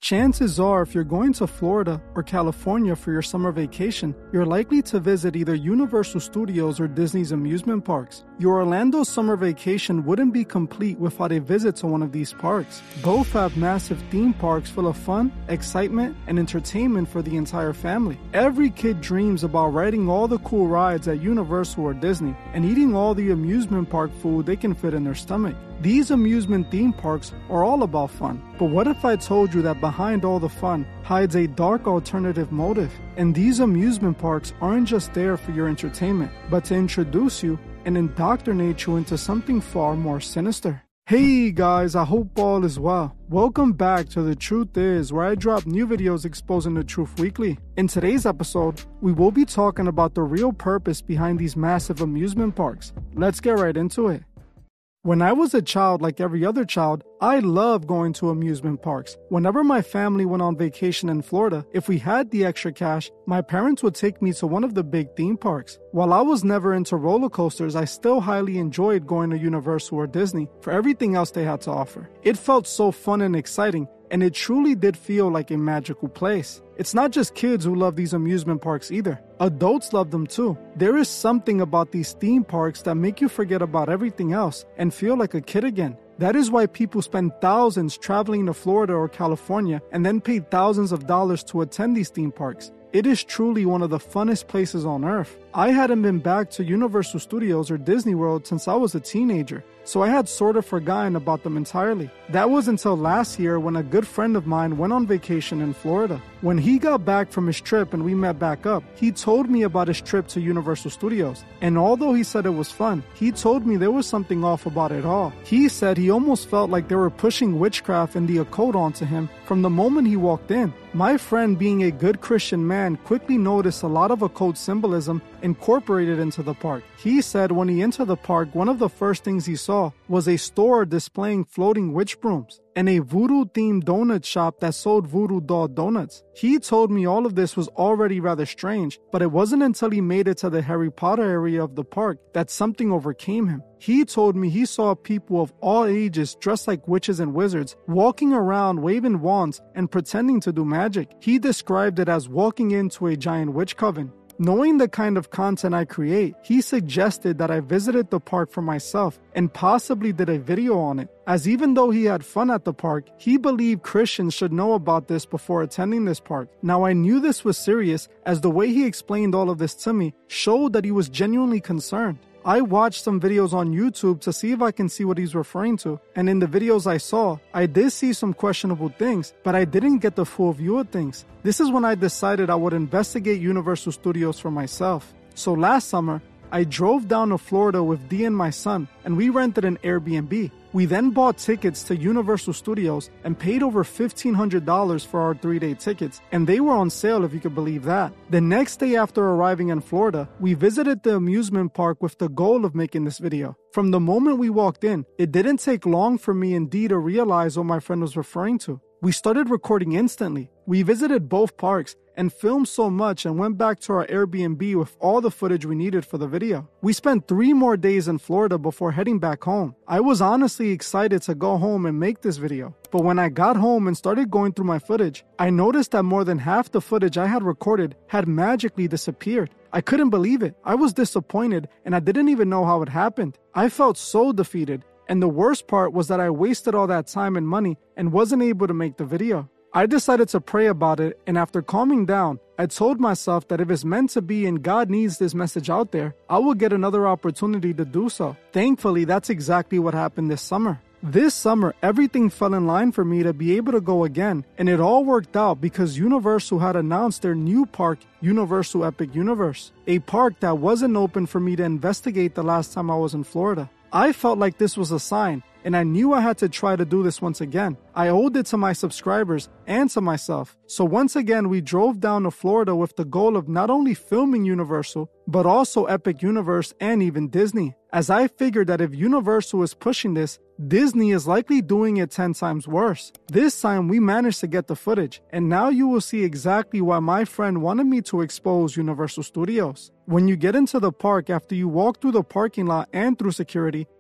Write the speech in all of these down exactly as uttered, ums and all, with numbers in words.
Chances are, if you're going to Florida or California for your summer vacation, you're likely to visit either Universal Studios or Disney's amusement parks. Your Orlando summer vacation wouldn't be complete without a visit to one of these parks. Both have massive theme parks full of fun, excitement, and entertainment for the entire family. Every kid dreams about riding all the cool rides at Universal or Disney and eating all the amusement park food they can fit in their stomach. These amusement theme parks are all about fun. But what if I told you that behind all the fun hides a dark alternative motive? And these amusement parks aren't just there for your entertainment, but to introduce you and indoctrinate you into something far more sinister. Hey guys, I hope all is well. Welcome back to The Truth Is, where I drop new videos exposing the truth weekly. In today's episode, we will be talking about the real purpose behind these massive amusement parks. Let's get right into it. When I was a child, like every other child, I loved going to amusement parks. Whenever my family went on vacation in Florida, if we had the extra cash, my parents would take me to one of the big theme parks. While I was never into roller coasters, I still highly enjoyed going to Universal or Disney for everything else they had to offer. It felt so fun and exciting, and it truly did feel like a magical place. It's not just kids who love these amusement parks either. Adults love them too. There is something about these theme parks that make you forget about everything else and feel like a kid again. That is why people spend thousands traveling to Florida or California and then pay thousands of dollars to attend these theme parks. It is truly one of the funnest places on earth. I hadn't been back to Universal Studios or Disney World since I was a teenager, so I had sort of forgotten about them entirely. That was until last year when a good friend of mine went on vacation in Florida. When he got back from his trip and we met back up, he told me about his trip to Universal Studios. And although he said it was fun, he told me there was something off about it all. He said he almost felt like they were pushing witchcraft and the occult onto him from the moment he walked in. My friend, being a good Christian man, quickly noticed a lot of occult symbolism incorporated into the park. He said when he entered the park, one of the first things he saw was a store displaying floating witch brooms and a voodoo-themed donut shop that sold voodoo doll donuts. He told me all of this was already rather strange, but it wasn't until he made it to the Harry Potter area of the park that something overcame him. He told me he saw people of all ages dressed like witches and wizards, walking around waving wands and pretending to do magic. He described it as walking into a giant witch coven. Knowing the kind of content I create, he suggested that I visited the park for myself and possibly did a video on it, as even though he had fun at the park, he believed Christians should know about this before attending this park. Now, I knew this was serious, as the way he explained all of this to me showed that he was genuinely concerned. I watched some videos on YouTube to see if I can see what he's referring to, and in the videos I saw, I did see some questionable things, but I didn't get the full view of things. This is when I decided I would investigate Universal Studios for myself. So last summer, I drove down to Florida with Dee and my son, and we rented an Airbnb. We then bought tickets to Universal Studios and paid over fifteen hundred dollars for our three-day tickets, and they were on sale if you could believe that. The next day after arriving in Florida, we visited the amusement park with the goal of making this video. From the moment we walked in, it didn't take long for me and Dee to realize what my friend was referring to. We started recording instantly. We visited both parks and filmed so much and went back to our Airbnb with all the footage we needed for the video. We spent three more days in Florida before heading back home. I was honestly excited to go home and make this video. But when I got home and started going through my footage, I noticed that more than half the footage I had recorded had magically disappeared. I couldn't believe it. I was disappointed and I didn't even know how it happened. I felt so defeated. And the worst part was that I wasted all that time and money and wasn't able to make the video. I decided to pray about it, and after calming down, I told myself that if it's meant to be and God needs this message out there, I will get another opportunity to do so. Thankfully, that's exactly what happened this summer. This summer, everything fell in line for me to be able to go again, and it all worked out because Universal had announced their new park, Universal Epic Universe, a park that wasn't open for me to investigate the last time I was in Florida. I felt like this was a sign, and I knew I had to try to do this once again. I owed it to my subscribers and to myself. So once again, we drove down to Florida with the goal of not only filming Universal, but also Epic Universe and even Disney. As I figured that if Universal is pushing this, Disney is likely doing it ten times worse. This time we managed to get the footage, and now you will see exactly why my friend wanted me to expose Universal Studios. When you get into the park, after you walk through the parking lot and through security,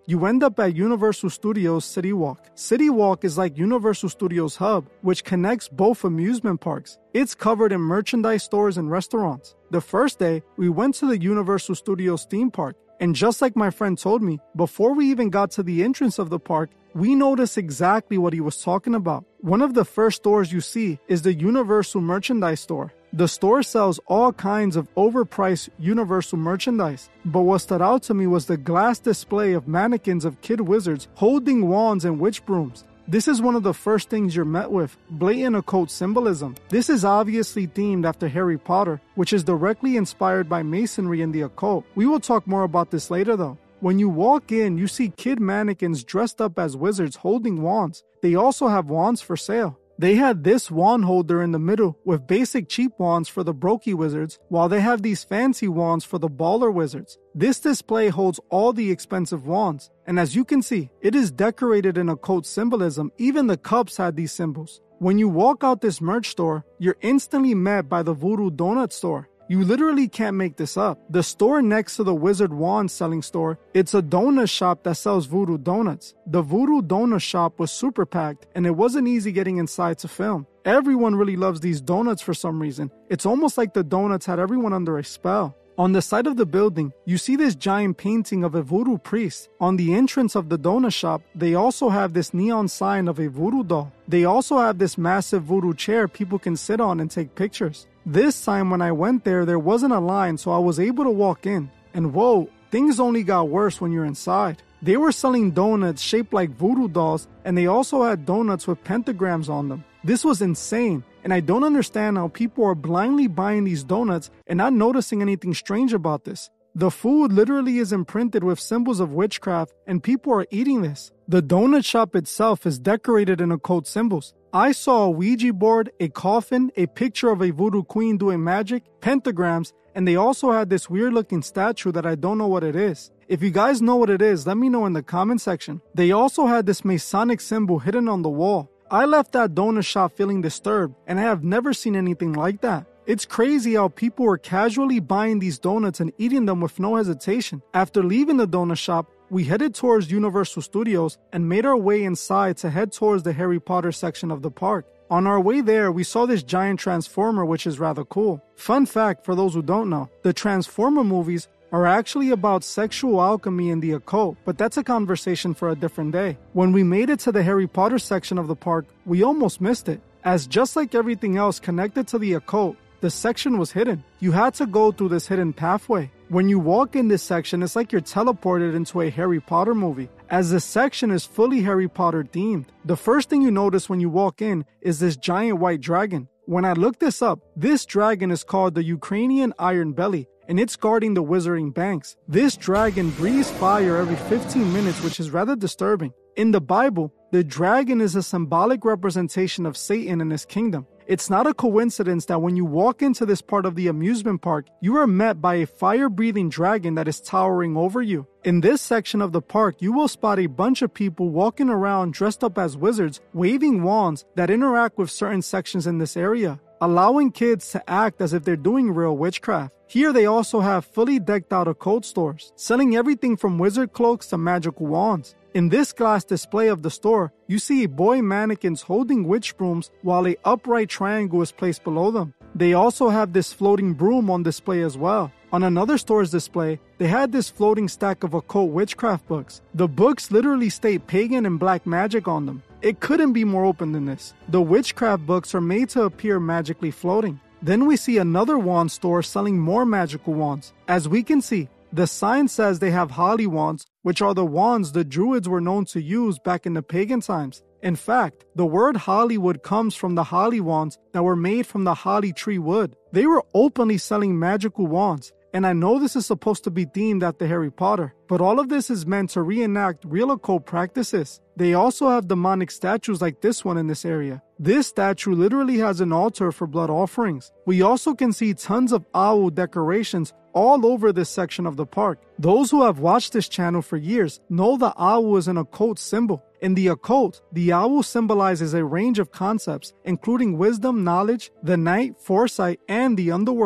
you end up at Universal Studios City Walk. City Walk is like Universal Studios Hub, which connects both amusement parks. It's covered in merchandise stores and restaurants. The first day, we went to the Universal Studios theme park. And just like my friend told me, before we even got to the entrance of the park, we noticed exactly what he was talking about. One of the first stores you see is the Universal Merchandise Store. The store sells all kinds of overpriced Universal merchandise. But what stood out to me was the glass display of mannequins of kid wizards holding wands and witch brooms. This is one of the first things you're met with, blatant occult symbolism. This is obviously themed after Harry Potter, which is directly inspired by masonry and the occult. We will talk more about this later though. When you walk in, you see kid mannequins dressed up as wizards holding wands. They also have wands for sale. They had this wand holder in the middle with basic cheap wands for the brokey wizards, while they have these fancy wands for the baller wizards. This display holds all the expensive wands, and as you can see, it is decorated in occult symbolism. Even the cups had these symbols. When you walk out this merch store, you're instantly met by the Voodoo Donut store. You literally can't make this up. The store next to the Wizard Wand selling store, it's a donut shop that sells voodoo donuts. The Voodoo Donut shop was super packed and it wasn't easy getting inside to film. Everyone really loves these donuts for some reason. It's almost like the donuts had everyone under a spell. On the side of the building, you see this giant painting of a voodoo priest. On the entrance of the donut shop, they also have this neon sign of a voodoo doll. They also have this massive voodoo chair people can sit on and take pictures. This time when I went there, there wasn't a line, so I was able to walk in. And whoa, things only got worse when you're inside. They were selling donuts shaped like voodoo dolls, and they also had donuts with pentagrams on them. This was insane, and I don't understand how people are blindly buying these donuts and not noticing anything strange about this. The food literally is imprinted with symbols of witchcraft, and people are eating this. The donut shop itself is decorated in occult symbols. I saw a Ouija board, a coffin, a picture of a voodoo queen doing magic, pentagrams, and they also had this weird looking statue that I don't know what it is. If you guys know what it is, let me know in the comment section. They also had this Masonic symbol hidden on the wall. I left that donut shop feeling disturbed, and I have never seen anything like that. It's crazy how people were casually buying these donuts and eating them with no hesitation. After leaving the donut shop, we headed towards Universal Studios and made our way inside to head towards the Harry Potter section of the park. On our way there, we saw this giant Transformer, which is rather cool. Fun fact for those who don't know, the Transformer movies are actually about sexual alchemy and the occult, but that's a conversation for a different day. When we made it to the Harry Potter section of the park, we almost missed it, as just like everything else connected to the occult, the section was hidden. You had to go through this hidden pathway. When you walk in this section, it's like you're teleported into a Harry Potter movie, as this section is fully Harry Potter themed. The first thing you notice when you walk in is this giant white dragon. When I looked this up, this dragon is called the Ukrainian Iron Belly, and it's guarding the Wizarding Banks. This dragon breathes fire every fifteen minutes, which is rather disturbing. In the Bible, the dragon is a symbolic representation of Satan and his kingdom. It's not a coincidence that when you walk into this part of the amusement park, you are met by a fire-breathing dragon that is towering over you. In this section of the park, you will spot a bunch of people walking around dressed up as wizards, waving wands that interact with certain sections in this area, allowing kids to act as if they're doing real witchcraft. Here they also have fully decked out occult stores, selling everything from wizard cloaks to magical wands. In this glass display of the store, you see boy mannequins holding witch brooms while an upright triangle is placed below them. They also have this floating broom on display as well. On another store's display, they had this floating stack of occult witchcraft books. The books literally state pagan and black magic on them. It couldn't be more open than this. The witchcraft books are made to appear magically floating. Then we see another wand store selling more magical wands. As we can see, the sign says they have holly wands, which are the wands the druids were known to use back in the pagan times. In fact, the word Hollywood comes from the holly wands that were made from the holly tree wood. They were openly selling magical wands, and I know this is supposed to be themed after Harry Potter, but all of this is meant to reenact real occult practices. They also have demonic statues like this one in this area. This statue literally has an altar for blood offerings. We also can see tons of owl decorations all over this section of the park. Those who have watched this channel for years know the owl is an occult symbol. In the occult, the owl symbolizes a range of concepts, including wisdom, knowledge, the night, foresight, and the underworld.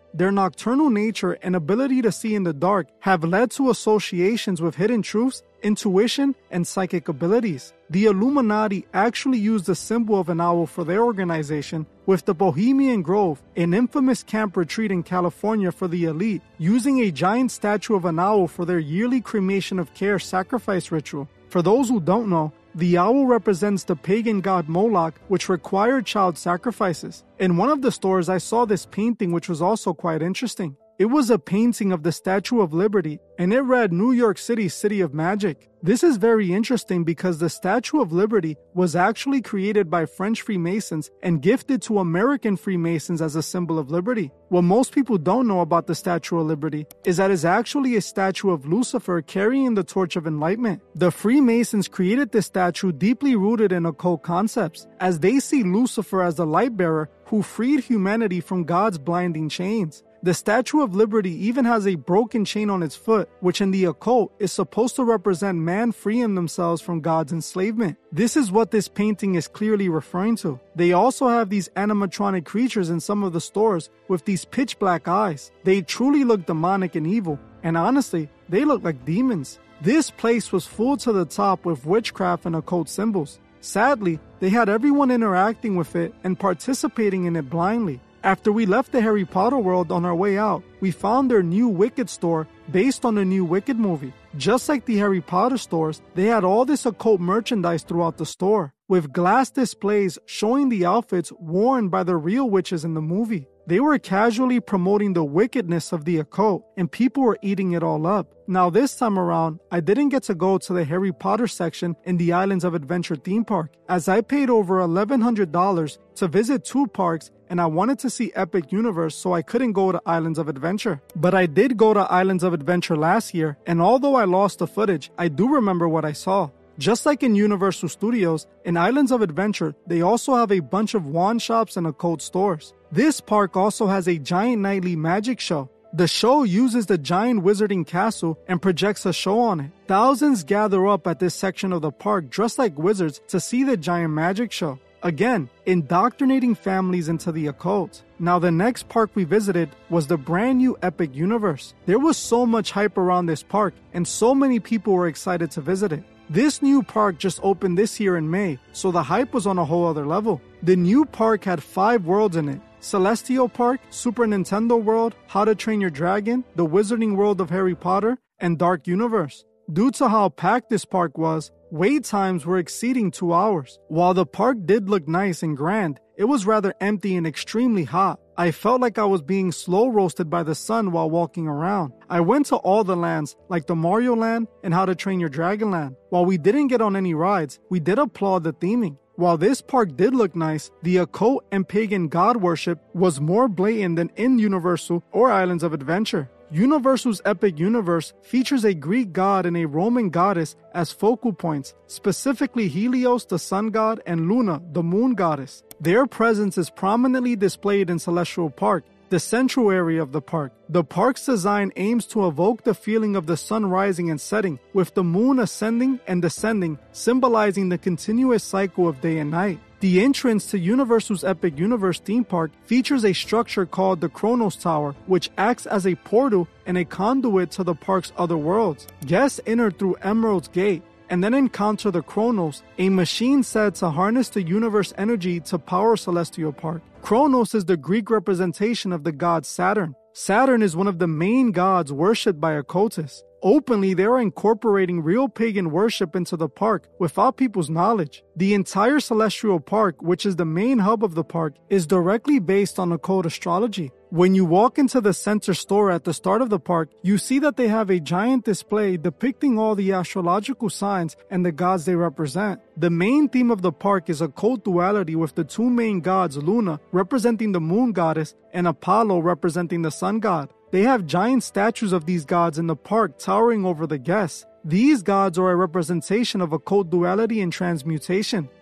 Their nocturnal nature and ability to see in the dark have led to associations with hidden truths, intuition, and psychic abilities. The Illuminati actually used the symbol of an owl for their organization, with the Bohemian Grove, an infamous camp retreat in California for the elite, using a giant statue of an owl for their yearly cremation of care sacrifice ritual. For those who don't know, the owl represents the pagan god Moloch, which required child sacrifices. In one of the stores, I saw this painting, which was also quite interesting. It was a painting of the Statue of Liberty, and it read New York City, City of Magic. This is very interesting because the Statue of Liberty was actually created by French Freemasons and gifted to American Freemasons as a symbol of liberty. What most people don't know about the Statue of Liberty is that it's actually a statue of Lucifer carrying the torch of enlightenment. The Freemasons created this statue deeply rooted in occult concepts, as they see Lucifer as the light bearer who freed humanity from God's blinding chains. The Statue of Liberty even has a broken chain on its foot, which in the occult is supposed to represent man freeing themselves from God's enslavement. This is what this painting is clearly referring to. They also have these animatronic creatures in some of the stores with these pitch black eyes. They truly look demonic and evil, and honestly, they look like demons. This place was full to the top with witchcraft and occult symbols. Sadly, they had everyone interacting with it and participating in it blindly. After we left the Harry Potter world on our way out, we found their new Wicked store based on the new Wicked movie. Just like the Harry Potter stores, they had all this occult merchandise throughout the store, with glass displays showing the outfits worn by the real witches in the movie. They were casually promoting the wickedness of the occult, and people were eating it all up. Now this time around, I didn't get to go to the Harry Potter section in the Islands of Adventure theme park, as I paid over eleven hundred dollars to visit two parks, and I wanted to see Epic Universe, so I couldn't go to Islands of Adventure. But I did go to Islands of Adventure last year, and although I lost the footage, I do remember what I saw. Just like in Universal Studios, in Islands of Adventure, they also have a bunch of wand shops and occult stores. This park also has a giant nightly magic show. The show uses the giant wizarding castle and projects a show on it. Thousands gather up at this section of the park dressed like wizards to see the giant magic show. Again, indoctrinating families into the occult. Now the next park we visited was the brand new Epic Universe. There was so much hype around this park, and so many people were excited to visit it. This new park just opened this year in May, so the hype was on a whole other level. The new park had five worlds in it: Celestial Park, Super Nintendo World, How to Train Your Dragon, the Wizarding World of Harry Potter, and Dark Universe. Due to how packed this park was, wait times were exceeding two hours. While the park did look nice and grand, it was rather empty and extremely hot. I felt like I was being slow roasted by the sun while walking around. I went to all the lands, like the Mario Land and How to Train Your Dragon Land. While we didn't get on any rides, we did applaud the theming. While this park did look nice, the occult and pagan god worship was more blatant than in Universal or Islands of Adventure. Universal's Epic Universe features a Greek god and a Roman goddess as focal points, specifically Helios, the sun god, and Luna, the moon goddess. Their presence is prominently displayed in Celestial Park, the central area of the park. The park's design aims to evoke the feeling of the sun rising and setting, with the moon ascending and descending, symbolizing the continuous cycle of day and night. The entrance to Universal's Epic Universe theme park features a structure called the Kronos Tower, which acts as a portal and a conduit to the park's other worlds. Guests enter through Emerald's Gate and then encounter the Kronos, a machine said to harness the universe energy to power Celestial Park. Kronos is the Greek representation of the god Saturn. Saturn is one of the main gods worshipped by occultists. Openly, they are incorporating real pagan worship into the park without people's knowledge. The entire Celestial Park, which is the main hub of the park, is directly based on occult astrology. When you walk into the center store at the start of the park, you see that they have a giant display depicting all the astrological signs and the gods they represent. The main theme of the park is occult duality, with the two main gods, Luna representing the moon goddess and Apollo representing the sun god. They have giant statues of these gods in the park towering over the guests. These gods are a representation of occult duality and transmutation.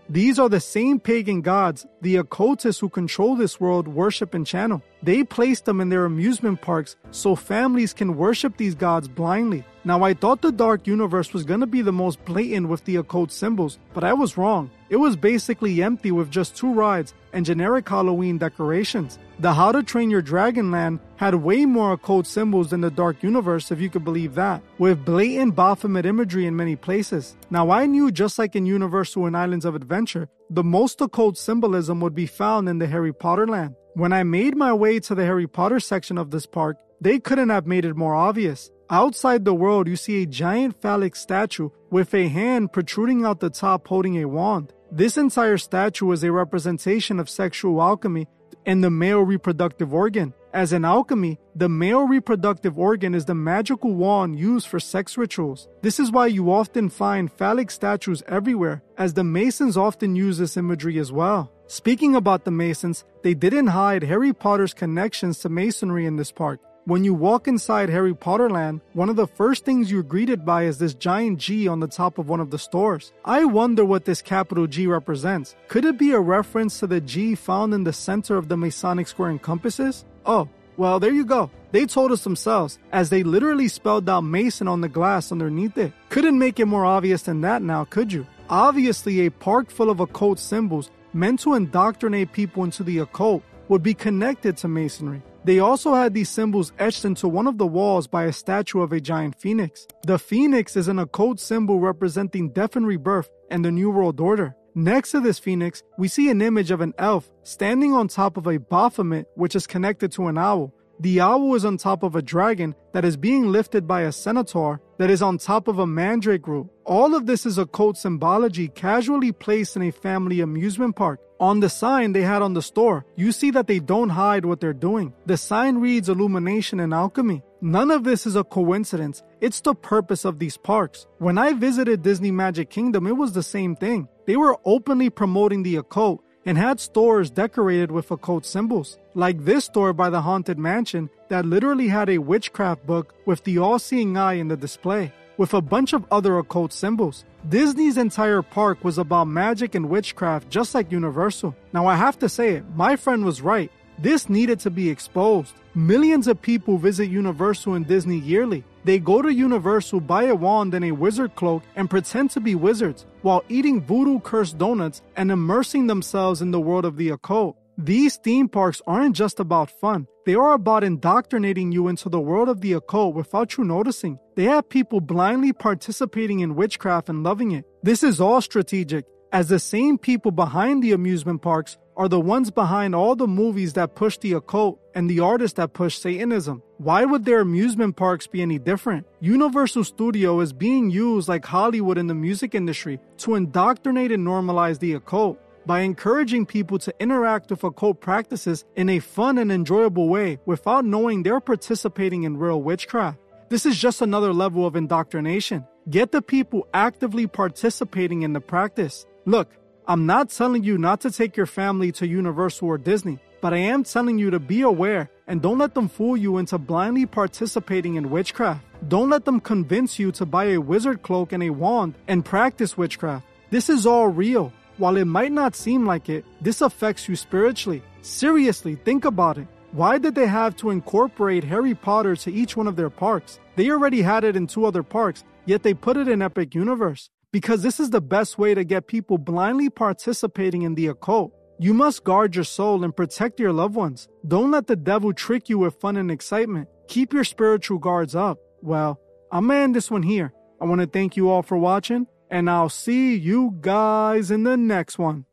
These are the same pagan gods the occultists who control this world worship and channel. They place them in their amusement parks so families can worship these gods blindly. Now, I thought the Dark Universe was going to be the most blatant with the occult symbols, but I was wrong. It was basically empty with just two rides and generic Halloween decorations. The How to Train Your Dragon Land had way more occult symbols than the Dark Universe, if you could believe that, with blatant Baphomet imagery in many places. Now, I knew just like in Universal and Islands of Adventure, the most occult symbolism would be found in the Harry Potter land. When I made my way to the Harry Potter section of this park, they couldn't have made it more obvious. Outside the world, you see a giant phallic statue with a hand protruding out the top holding a wand. This entire statue is a representation of sexual alchemy and the male reproductive organ. As in alchemy, the male reproductive organ is the magical wand used for sex rituals. This is why you often find phallic statues everywhere, as the Masons often use this imagery as well. Speaking about the Masons, they didn't hide Harry Potter's connections to Masonry in this park. When you walk inside Harry Potter Land, one of the first things you're greeted by is this giant G on the top of one of the stores. I wonder what this capital G represents. Could it be a reference to the G found in the center of the Masonic square and compasses? Oh, well, there you go. They told us themselves, as they literally spelled out Mason on the glass underneath it. Couldn't make it more obvious than that now, could you? Obviously, a park full of occult symbols meant to indoctrinate people into the occult would be connected to Masonry. They also had these symbols etched into one of the walls by a statue of a giant phoenix. The phoenix is an occult symbol representing death and rebirth and the New World Order. Next to this phoenix, we see an image of an elf standing on top of a Baphomet, which is connected to an owl. The owl is on top of a dragon that is being lifted by a centaur that is on top of a mandrake root. All of this is occult symbology casually placed in a family amusement park. On the sign they had on the store, you see that they don't hide what they're doing. The sign reads Illumination and Alchemy. None of this is a coincidence. It's the purpose of these parks. When I visited Disney Magic Kingdom, it was the same thing. They were openly promoting the occult and had stores decorated with occult symbols, like this store by the Haunted Mansion that literally had a witchcraft book with the all-seeing eye in the display, with a bunch of other occult symbols. Disney's entire park was about magic and witchcraft, just like Universal. Now, I have to say it, my friend was right. This needed to be exposed. Millions of people visit Universal and Disney yearly. They go to Universal, buy a wand and a wizard cloak, and pretend to be wizards, while eating voodoo-cursed donuts and immersing themselves in the world of the occult. These theme parks aren't just about fun. They are about indoctrinating you into the world of the occult without you noticing. They have people blindly participating in witchcraft and loving it. This is all strategic, as the same people behind the amusement parks are the ones behind all the movies that push the occult and the artists that push Satanism. Why would their amusement parks be any different? Universal Studio is being used like Hollywood in the music industry to indoctrinate and normalize the occult by encouraging people to interact with occult practices in a fun and enjoyable way without knowing they're participating in real witchcraft. This is just another level of indoctrination. Get the people actively participating in the practice. Look, I'm not telling you not to take your family to Universal or Disney, but I am telling you to be aware and don't let them fool you into blindly participating in witchcraft. Don't let them convince you to buy a wizard cloak and a wand and practice witchcraft. This is all real. While it might not seem like it, this affects you spiritually. Seriously, think about it. Why did they have to incorporate Harry Potter to each one of their parks? They already had it in two other parks, yet they put it in Epic Universe. Because this is the best way to get people blindly participating in the occult. You must guard your soul and protect your loved ones. Don't let the devil trick you with fun and excitement. Keep your spiritual guards up. Well, I'm gonna end this one here. I want to thank you all for watching, and I'll see you guys in the next one.